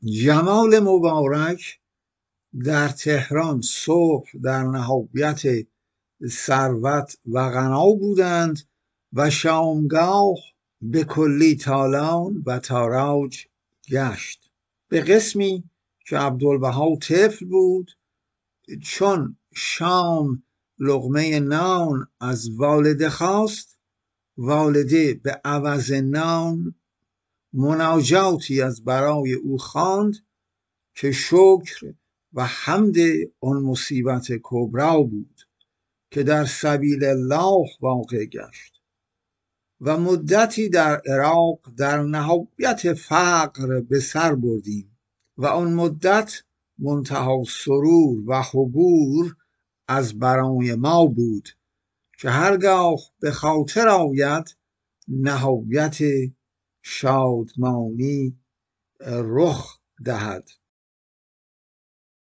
جمال مبارک در تهران صبح در نهایت ثروت و غنا بودند و شامگاه به کلی تالان و تاراج گشت. به قسمی که عبدالبها طفل بود، چون شام لقمه نان از والده خواست، والده به عوض نان مناجاتی از برای او خواند که شکر و حمد آن مصیبت کبرا بود که در سبیل الله واقع گشت. و مدتی در عراق در نهایت فقر به سر بردیم و آن مدت منتهی سرور و حبور از برای ما بود که هرگاه به خاطر آید نهایت شادمانی رخ دهد.